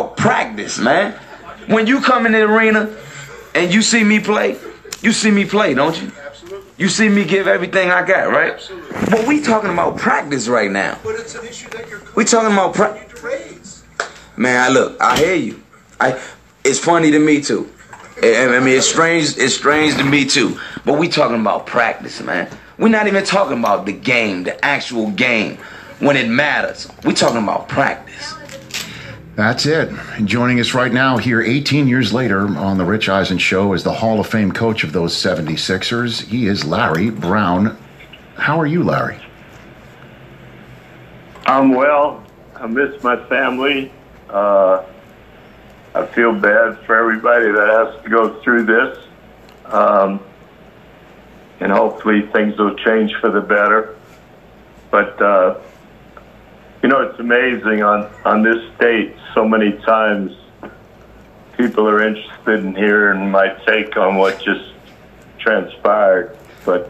about practice, man. When you come in the arena and you see me play, don't you? You see me give everything I got, right? Absolutely. But we talking about practice right now. But it's an issue that you're We talking about practice. to raise. Man, I hear you. It's funny to me too. I mean, it's strange to me too. But we talking about practice, man. We're not even talking about the game, the actual game, when it matters. We talking about practice. That's it. Joining us right now here 18 years later on the Rich Eisen Show is the Hall of Fame coach of those 76ers. He is Larry Brown. How are you, Larry? I'm well. I miss my family. I feel bad for everybody that has to go through this. And hopefully things will change for the better. But, it's amazing on this state, so many times people are interested in hearing my take on what just transpired. But,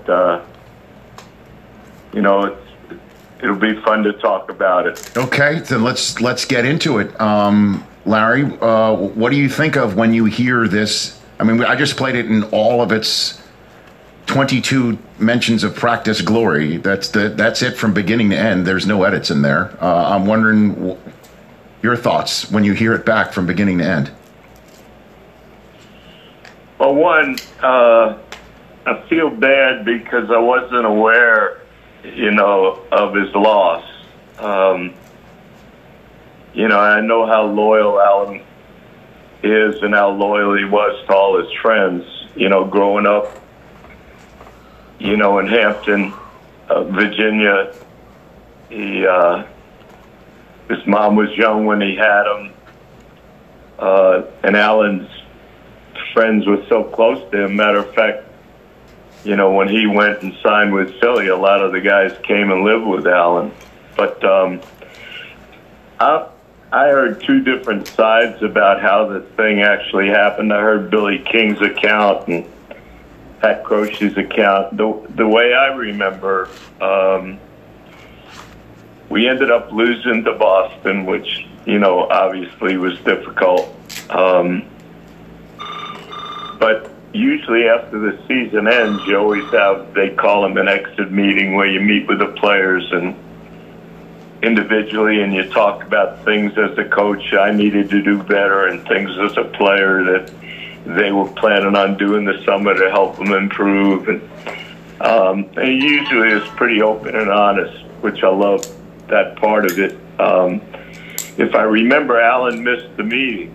it'll be fun to talk about it. Okay, then let's get into it. Larry, what do you think of when you hear this? I mean, I just played it in all of its 22 mentions of practice glory. That's it from beginning to end. There's no edits in there. I'm wondering your thoughts when you hear it back from beginning to end. Well, one, I feel bad because I wasn't aware, of his loss. I know how loyal Alan is and how loyal he was to all his friends, growing up, in Hampton, Virginia. His mom was young when he had him. And Alan's friends were so close to him. Matter of fact, when he went and signed with Philly, a lot of the guys came and lived with Alan. But I heard two different sides about how the thing actually happened. I heard Billy King's account and Pat Croce's account. The way I remember, we ended up losing to Boston, which, obviously was difficult. But usually after the season ends, you always they call them an exit meeting where you meet with the players and individually and you talk about things as a coach I needed to do better and things as a player that they were planning on doing this summer to help them improve. And usually it's pretty open and honest, which I love that part of it. If I remember, Alan missed the meeting.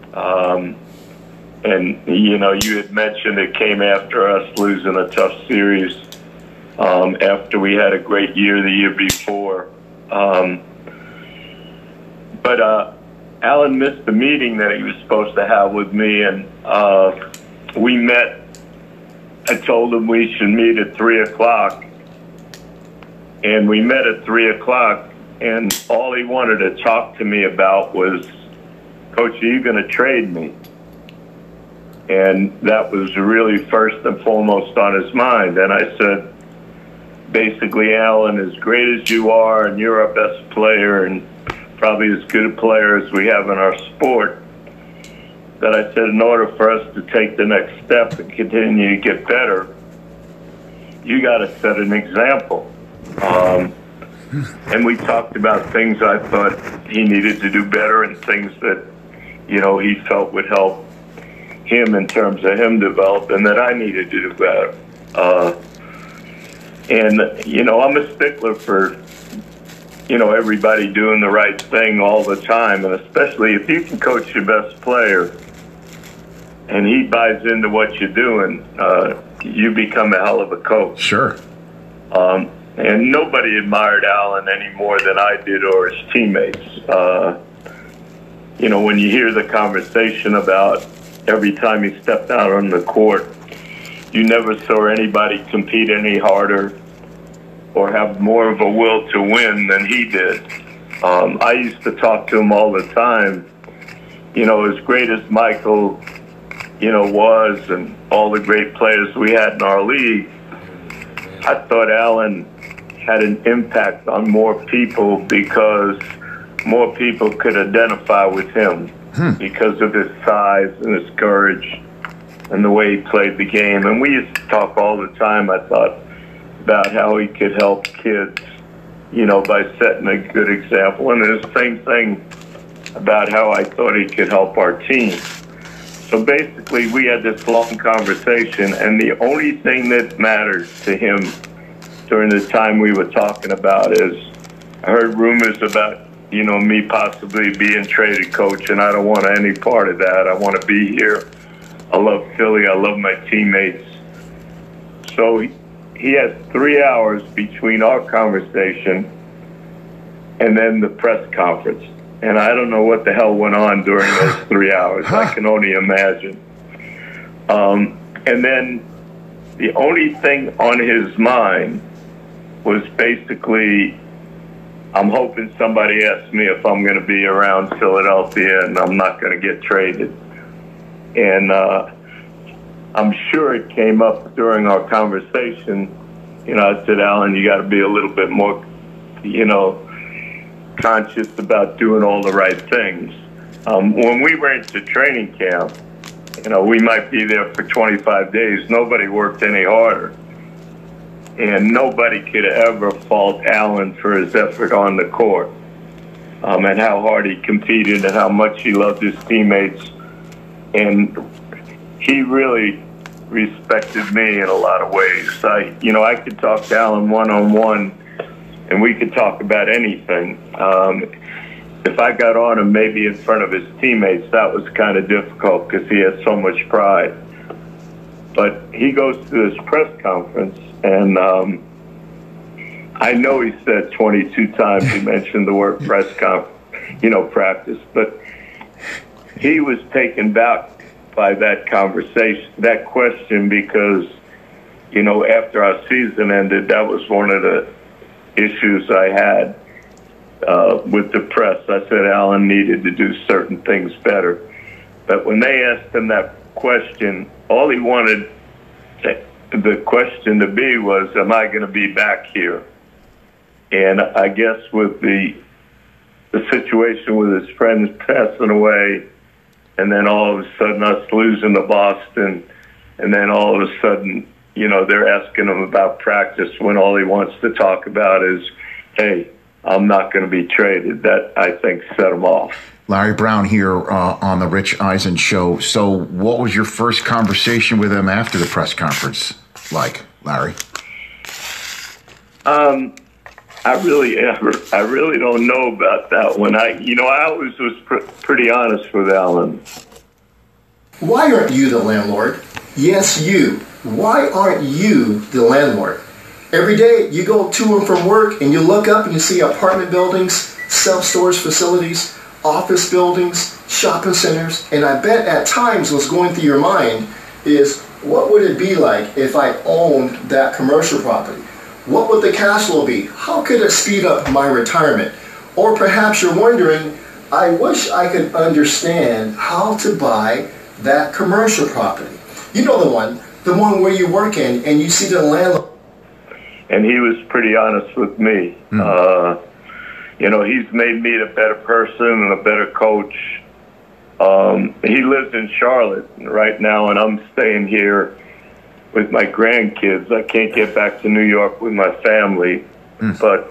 And, you had mentioned it came after us losing a tough series after we had a great year the year before. But Alan missed the meeting that he was supposed to have with me, and we met. I told him we should meet at 3 o'clock, and we met at 3 o'clock, and all he wanted to talk to me about was, Coach, are you going to trade me? And that was really first and foremost on his mind. And I said, basically, Alan, as great as you are, and you're our best player, and probably as good a player as we have in our sport, that I said, in order for us to take the next step and continue to get better, you got to set an example. And we talked about things I thought he needed to do better and things that, he felt would help him in terms of him develop and that I needed to do better. And I'm a stickler for, everybody doing the right thing all the time. And especially if you can coach your best player and he buys into what you're doing, you become a hell of a coach. Sure. And nobody admired Alan any more than I did or his teammates. When you hear the conversation about every time he stepped out on the court, you never saw anybody compete any harder or have more of a will to win than he did. I used to talk to him all the time. As great as Michael, was and all the great players we had in our league, I thought Alan had an impact on more people because more people could identify with him. because of his size and his courage and the way he played the game. And we used to talk all the time, I thought, about how he could help kids, you know, by setting a good example. And the same thing about how I thought he could help our team. So basically, we had this long conversation, and the only thing that mattered to him during the time we were talking about is, I heard rumors about, you know, me possibly being traded, coach, and I don't want any part of that. I want to be here. I love Philly. I love my teammates. So he has 3 hours between our conversation and then the press conference. And I don't know what the hell went on during those 3 hours. I can only imagine. And then the only thing on his mind was basically, I'm hoping somebody asks me if I'm going to be around Philadelphia and I'm not going to get traded. And I'm sure it came up during our conversation. You know, I said, Alan, you got to be a little bit more, you know, conscious about doing all the right things. When we went to training camp, you know, we might be there for 25 days. Nobody worked any harder. And nobody could ever fault Alan for his effort on the court, and how hard he competed and how much he loved his teammates. And he really respected me in a lot of ways. I could talk to Alan one-on-one, and we could talk about anything. If I got on him maybe in front of his teammates, that was kind of difficult because he has so much pride. But he goes to this press conference, and I know he said 22 times he mentioned the word practice, but he was taken back by that conversation, that question, because, you know, after our season ended, that was one of the issues I had with the press. I said Alan needed to do certain things better. But when they asked him that question, all he wanted the question to be was, am I going to be back here? And I guess with the situation with his friends passing away, and then all of a sudden us losing to Boston, and then all of a sudden, you know, they're asking him about practice when all he wants to talk about is, hey, I'm not going to be traded. That, I think, set him off. Larry Brown here on the Rich Eisen Show. So what was your first conversation with him after the press conference like, Larry? I really don't know about that one. I always was pretty honest with Alan. Why aren't you the landlord? Yes, you. Why aren't you the landlord? Every day you go to and from work and you look up and you see apartment buildings, self-storage facilities, office buildings, shopping centers, and I bet at times what's going through your mind is, what would it be like if I owned that commercial property? What would the cash flow be? How could it speed up my retirement? Or perhaps you're wondering, I wish I could understand how to buy that commercial property. You know the one where you work in and you see the landlord. And he was pretty honest with me. You know, he's made me a better person and a better coach. He lives in Charlotte right now, and I'm staying here with my grandkids. I can't get back to New York with my family. But,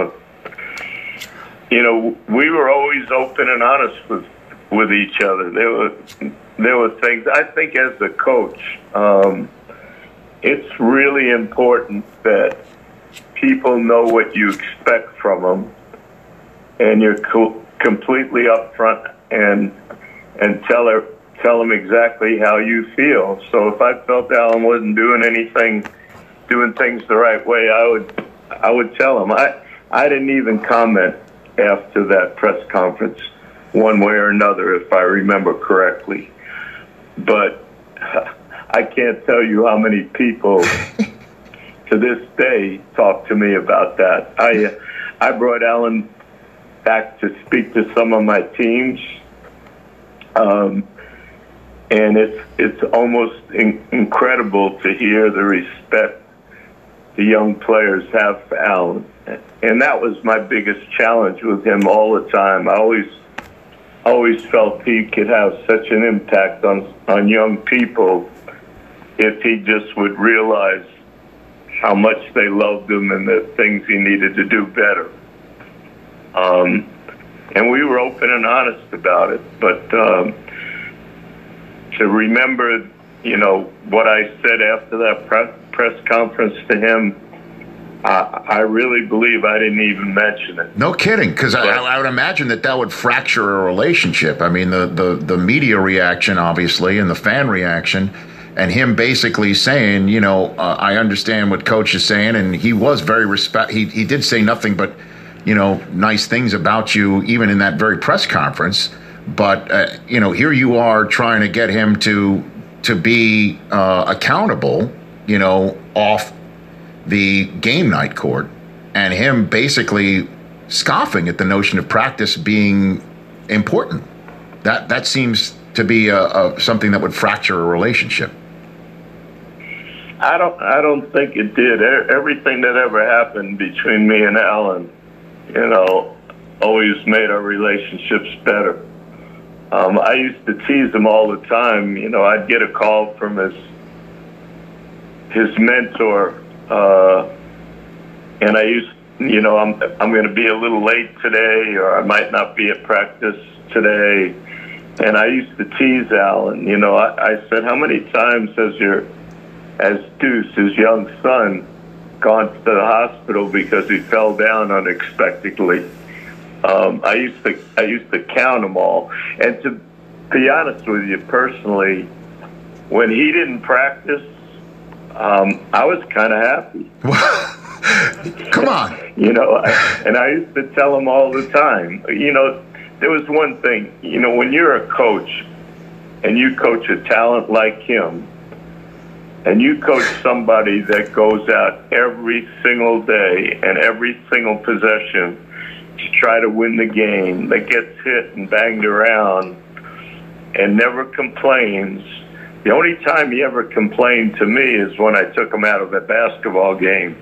you know, we were always open and honest with each other. There were things, I think as a coach, it's really important that people know what you expect from them, and you're completely upfront and tell them exactly how you feel. So if I felt Alan wasn't doing things the right way, I would tell him. I didn't even comment after that press conference one way or another, if I remember correctly. But I can't tell you how many people to this day talk to me about that. I brought Alan back to speak to some of my teams, and it's almost incredible to hear the respect the young players have for Alan. And that was my biggest challenge with him all the time. I always always felt he could have such an impact on young people if he just would realize how much they loved him and the things he needed to do better. And we were open and honest about it. But to remember, what I said after that press conference to him, I really believe I didn't even mention it. No kidding, because I would imagine that would fracture a relationship. I mean, the media reaction, obviously, and the fan reaction, and him basically saying, I understand what Coach is saying, and he was very he did say nothing but, nice things about you, even in that very press conference. But, here you are trying to get him to be accountable, off the game night court, and him basically scoffing at the notion of practice being important. That seems to be something that would fracture a relationship. I don't think it did. Everything that ever happened between me and Alan, always made our relationships better. I used to tease him all the time. I'd get a call from his mentor, and I used, I'm going to be a little late today, or I might not be at practice today. And I used to tease Alan. I said, how many times has Deuce, his young son, gone to the hospital because he fell down unexpectedly? I used to count them all. And to be honest with you, personally, when he didn't practice, I was kind of happy. Come on. And I used to tell him all the time, there was one thing, when you're a coach and you coach a talent like him, and you coach somebody that goes out every single day and every single possession to try to win the game, that gets hit and banged around and never complains. The only time he ever complained to me is when I took him out of a basketball game.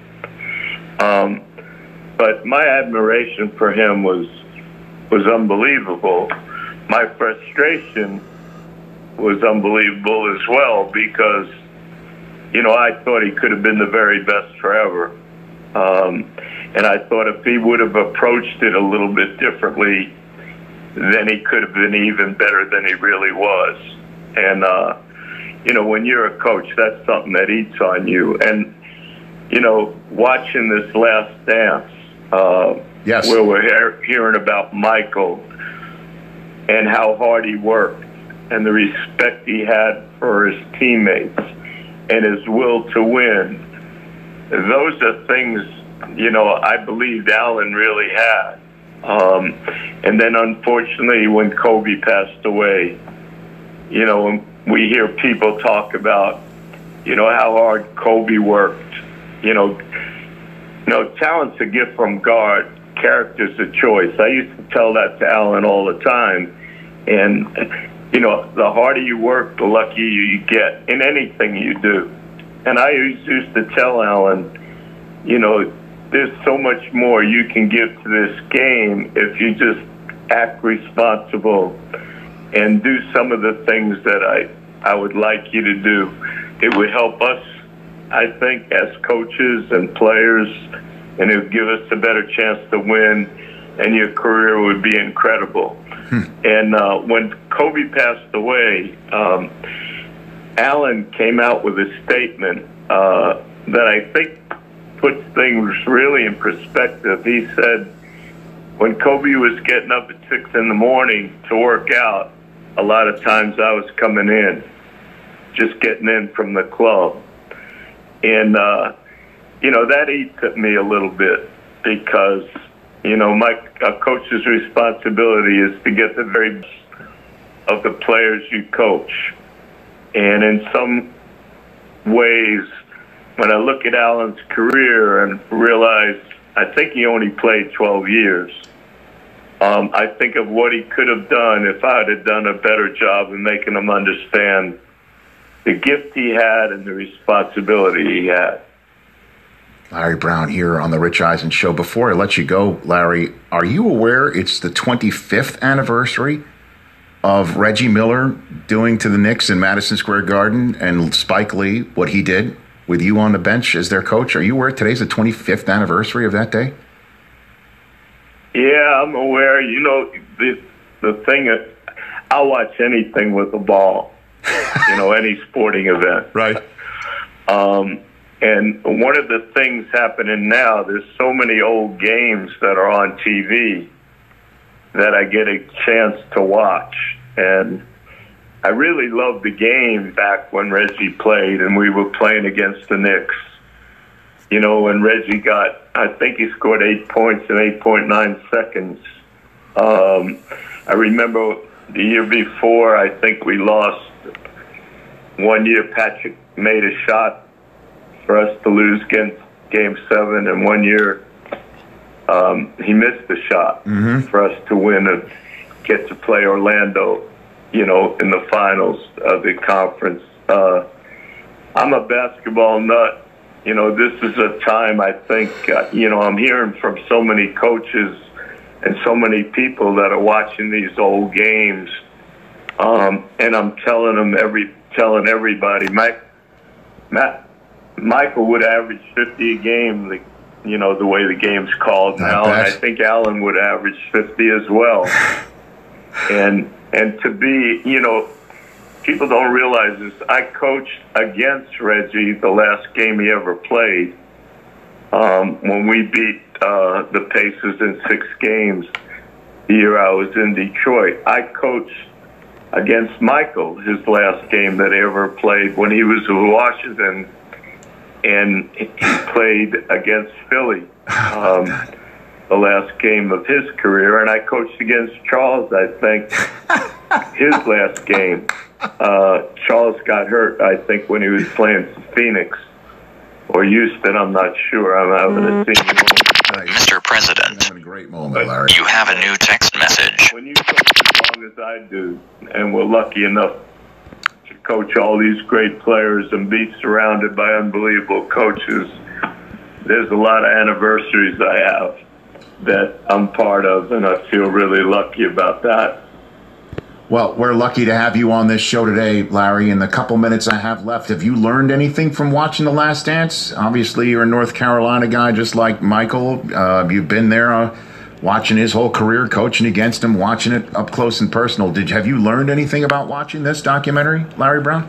But my admiration for him was unbelievable. My frustration was unbelievable as well, because I thought he could have been the very best forever. And I thought if he would have approached it a little bit differently, then he could have been even better than he really was. And, when you're a coach, that's something that eats on you. And, watching this Last Dance, yes, where we're hearing about Michael and how hard he worked and the respect he had for his teammates and his will to win, those are things, I believed Alan really had. And then unfortunately, when Kobe passed away, we hear people talk about, how hard Kobe worked. Talent's a gift from God, character's a choice. I used to tell that to Alan all the time. And, the harder you work, the luckier you get in anything you do. And I used to tell Alan, there's so much more you can give to this game if you just act responsible and do some of the things that I would like you to do. It would help us, I think, as coaches and players, and it would give us a better chance to win, and your career would be incredible. And when Kobe passed away, Alan came out with a statement that I think puts things really in perspective. He said, when Kobe was getting up at 6 a.m. to work out, a lot of times I was coming in, just getting in from the club. And, that eats at me a little bit, because, my coach's responsibility is to get the very best of the players you coach. And in some ways, when I look at Alan's career and realize I think he only played 12 years, I think of what he could have done if I had done a better job in making him understand the gift he had and the responsibility he had. Larry Brown here on the Rich Eisen Show. Before I let you go, Larry, are you aware it's the 25th anniversary of Reggie Miller doing to the Knicks in Madison Square Garden and Spike Lee, what he did with you on the bench as their coach? Are you aware today's the 25th anniversary of that day? Yeah, I'm aware. You know, the thing is, I'll watch anything with the ball, any sporting event. Right. And one of the things happening now, there's so many old games that are on TV that I get a chance to watch. And I really loved the game back when Reggie played and we were playing against the Knicks. When Reggie I think he scored 8 points in 8.9 seconds. I remember the year before, I think we lost. One year Patrick made a shot for us to lose Game 7, and one year he missed a shot for us to win and get to play Orlando, in the finals of the conference. I'm a basketball nut. This is a time I think, I'm hearing from so many coaches and so many people that are watching these old games. And I'm telling everybody, Michael would average 50 a game, the way the game's called now. And I think Allen would average 50 as well. And to be, people don't realize this. I coached against Reggie the last game he ever played when we beat the Pacers in 6 games the year I was in Detroit. I coached against Michael his last game that he ever played when he was in Washington, and he played against Philly the last game of his career. And I coached against Charles, I think, his last game. Charles got hurt, I think, when he was playing Phoenix or Houston. I'm not sure. I'm having a senior moment. Mr. President, Having a great moment, Larry. you have a new text message. When you coach as long as I do, and we're lucky enough to coach all these great players and be surrounded by unbelievable coaches, there's a lot of anniversaries I have that I'm part of, and I feel really lucky about that. Well, we're lucky to have you on this show today, Larry. In the couple minutes I have left, have you learned anything from watching The Last Dance? Obviously, you're a North Carolina guy just like Michael. You've been there watching his whole career, coaching against him, watching it up close and personal. Have you learned anything about watching this documentary, Larry Brown?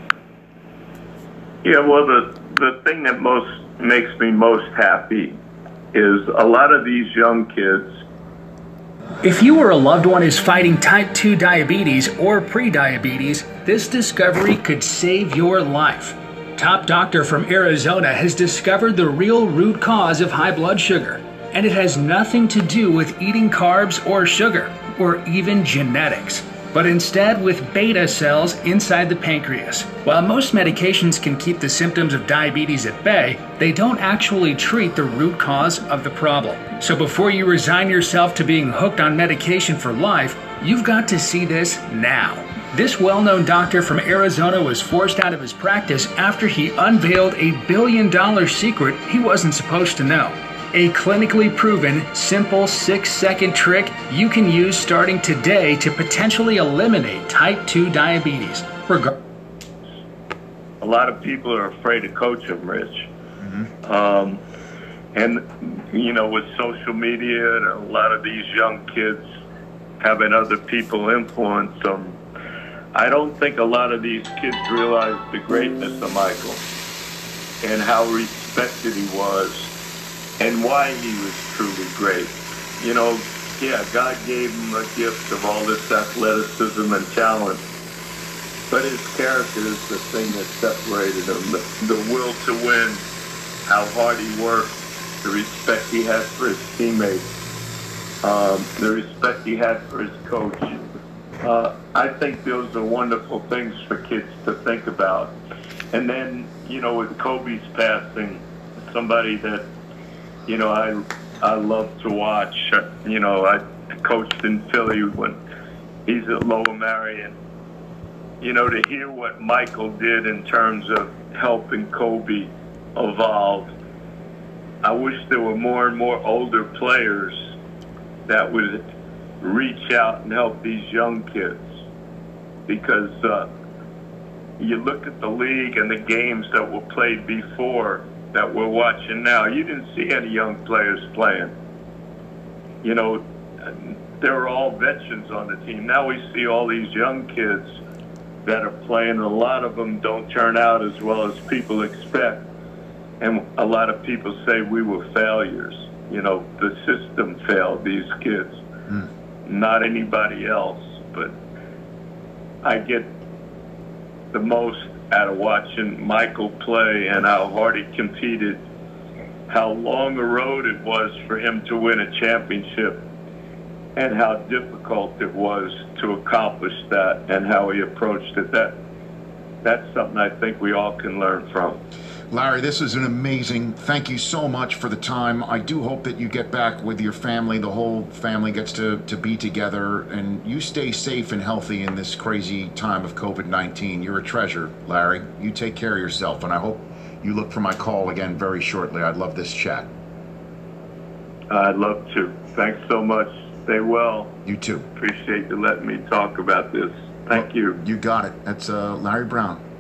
Yeah, well, the thing that makes me most happy is a lot of these young kids. If you or a loved one is fighting type 2 diabetes or prediabetes, this discovery could save your life. Top doctor from Arizona has discovered the real root cause of high blood sugar, and it has nothing to do with eating carbs or sugar, or even genetics, but instead with beta cells inside the pancreas. While most medications can keep the symptoms of diabetes at bay, they don't actually treat the root cause of the problem. So before you resign yourself to being hooked on medication for life, you've got to see this now. This well-known doctor from Arizona was forced out of his practice after he unveiled a billion-dollar secret he wasn't supposed to know. A clinically proven, simple 6-second trick you can use starting today to potentially eliminate type 2 diabetes. A lot of people are afraid to coach them, Rich. And, with social media and a lot of these young kids having other people influence them, I don't think a lot of these kids realize the greatness of Michael and how respected he was and why he was truly great. God gave him a gift of all this athleticism and talent, but his character is the thing that separated him. The will to win, how hard he worked, the respect he had for his teammates, the respect he had for his coach. I think those are wonderful things for kids to think about. And then, with Kobe's passing, somebody that, I love to watch. I coached in Philly when he's at Lower Marion. To hear what Michael did in terms of helping Kobe evolve, I wish there were more and more older players that would reach out and help these young kids. because you look at the league and the games that were played before that we're watching now, you didn't see any young players playing. You know, they were all veterans on the team. Now we see all these young kids that are playing, and a lot of them don't turn out as well as people expect. And a lot of people say we were failures. You know, the system failed these kids, not anybody else. But I get the most out of watching Michael play and how hard he competed, how long a road it was for him to win a championship, and how difficult it was to accomplish that, and how he approached it. That's something I think we all can learn from. Larry, this is an amazing. Thank you so much for the time. I do hope that you get back with your family. The whole family gets to be together, and you stay safe and healthy in this crazy time of COVID-19. You're a treasure, Larry. You take care of yourself, and I hope you look for my call again very shortly. I'd love this chat. I'd love to. Thanks so much. Stay well. You too. Appreciate you letting me talk about this. Thank you. You got it. That's Larry Brown.